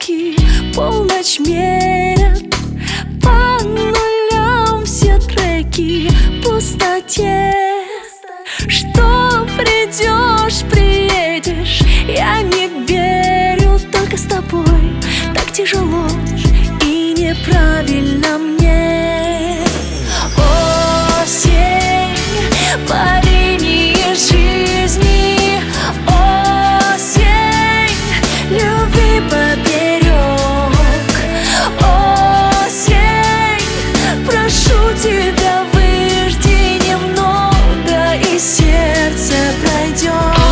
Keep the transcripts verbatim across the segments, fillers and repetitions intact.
треки, полночь мерят по нулям все треки в пустоте. Что придешь, приедешь, я не верю, только с тобой так тяжело и неправильно мне. Осень по линии жизни, осень любви поперек, осень прошу тебя, выжди немного и сердце пройдет.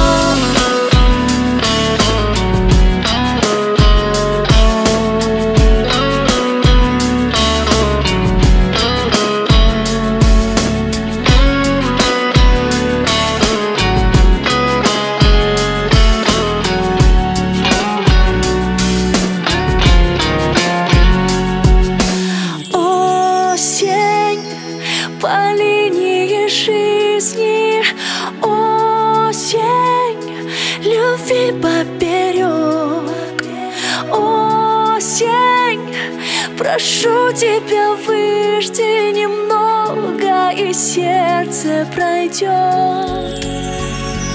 По линии жизни, осень любви поперек, осень прошу тебя, выжди немного и сердце пройдет.